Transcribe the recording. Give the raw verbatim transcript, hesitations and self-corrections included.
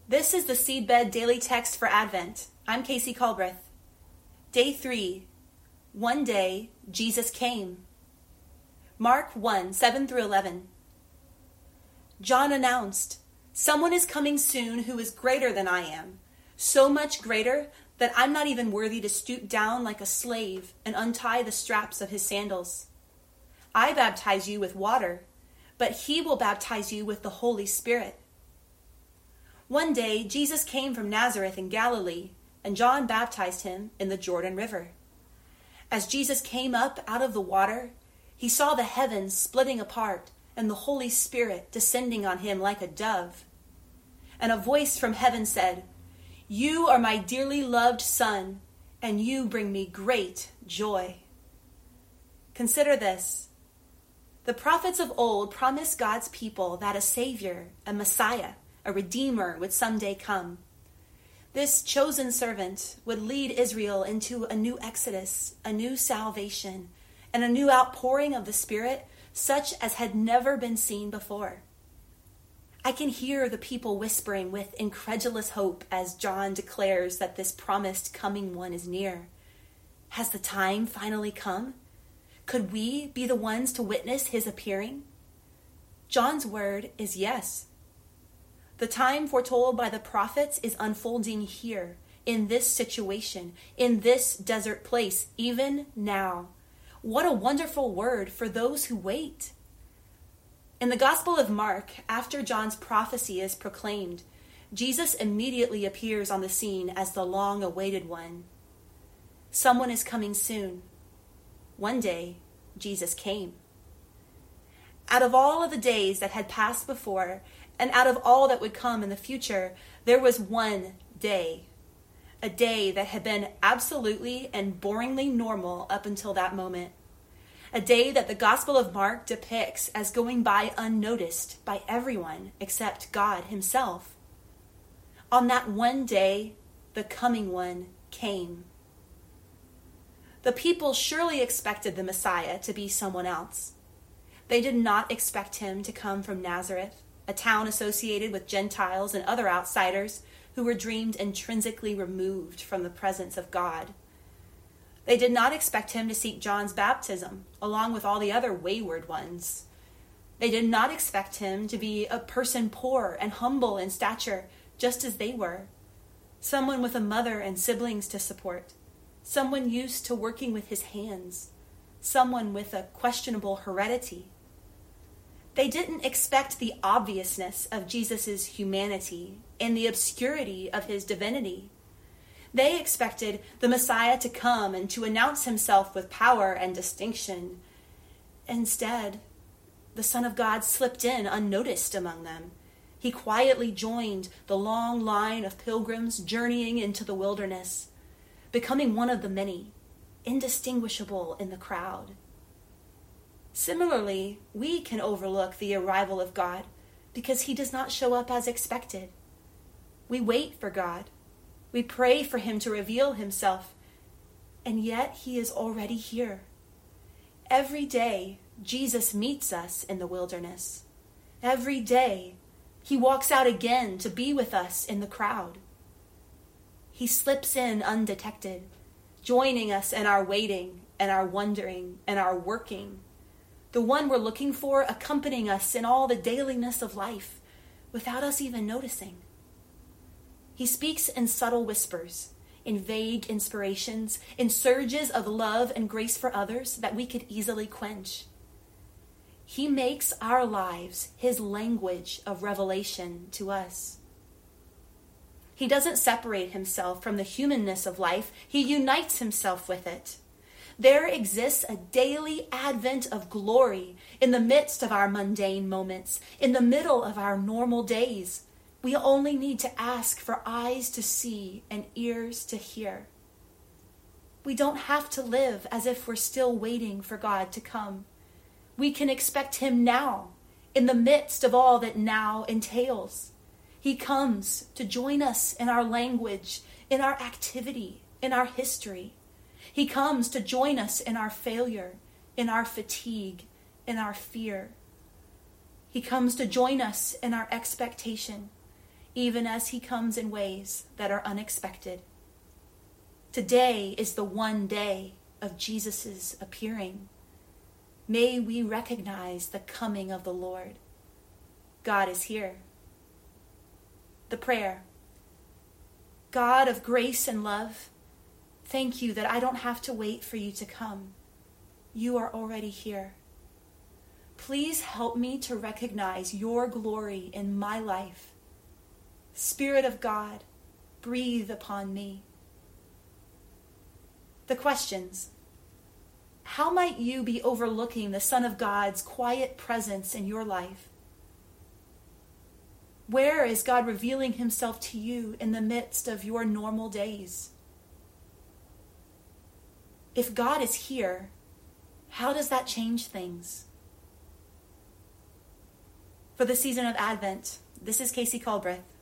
This is the Seedbed Daily Text for Advent. I'm Casey Culbreth. Day three. One day, Jesus came. Mark one, seven through eleven. John announced, "Someone is coming soon who is greater than I am, so much greater that I'm not even worthy to stoop down like a slave and untie the straps of his sandals. I baptize you with water, but he will baptize you with the Holy Spirit." One day, Jesus came from Nazareth in Galilee, and John baptized him in the Jordan River. As Jesus came up out of the water, he saw the heavens splitting apart and the Holy Spirit descending on him like a dove. And a voice from heaven said, "You are my dearly loved Son, and you bring me great joy." Consider this. The prophets of old promised God's people that a Savior, a Messiah, a Redeemer would someday come. This chosen servant would lead Israel into a new exodus, a new salvation, and a new outpouring of the Spirit such as had never been seen before. I can hear the people whispering with incredulous hope as John declares that this promised coming one is near. Has the time finally come? Could we be the ones to witness his appearing? John's word is yes. The time foretold by the prophets is unfolding here, in this situation, in this desert place, even now. What a wonderful word for those who wait. In the Gospel of Mark, after John's prophecy is proclaimed, Jesus immediately appears on the scene as the long-awaited one. Someone is coming soon. One day, Jesus came. Out of all of the days that had passed before, and out of all that would come in the future, there was one day. A day that had been absolutely and boringly normal up until that moment. A day that the Gospel of Mark depicts as going by unnoticed by everyone except God himself. On that one day, the coming one came. The people surely expected the Messiah to be someone else. They did not expect him to come from Nazareth, a town associated with Gentiles and other outsiders who were deemed intrinsically removed from the presence of God. They did not expect him to seek John's baptism, along with all the other wayward ones. They did not expect him to be a person poor and humble in stature, just as they were. Someone with a mother and siblings to support. Someone used to working with his hands. Someone with a questionable heredity. They didn't expect the obviousness of Jesus' humanity and the obscurity of his divinity. They expected the Messiah to come and to announce himself with power and distinction. Instead, the Son of God slipped in unnoticed among them. He quietly joined the long line of pilgrims journeying into the wilderness, becoming one of the many, indistinguishable in the crowd. Similarly, we can overlook the arrival of God because he does not show up as expected. We wait for God. We pray for him to reveal himself, and yet he is already here. Every day, Jesus meets us in the wilderness. Every day, he walks out again to be with us in the crowd. He slips in undetected, joining us in our waiting and our wondering and our working. The one we're looking for accompanying us in all the dailiness of life without us even noticing. He speaks in subtle whispers, in vague inspirations, in surges of love and grace for others that we could easily quench. He makes our lives his language of revelation to us. He doesn't separate himself from the humanness of life. He unites himself with it. There exists a daily advent of glory in the midst of our mundane moments, in the middle of our normal days. We only need to ask for eyes to see and ears to hear. We don't have to live as if we're still waiting for God to come. We can expect him now, in the midst of all that now entails. He comes to join us in our language, in our activity, in our history. He comes to join us in our failure, in our fatigue, in our fear. He comes to join us in our expectation, even as he comes in ways that are unexpected. Today is the one day of Jesus' appearing. May we recognize the coming of the Lord. God is here. The prayer. God of grace and love, thank you that I don't have to wait for you to come. You are already here. Please help me to recognize your glory in my life. Spirit of God, breathe upon me. The questions. How might you be overlooking the Son of God's quiet presence in your life? Where is God revealing himself to you in the midst of your normal days? If God is here, how does that change things? For the season of Advent, this is Casey Culbreth.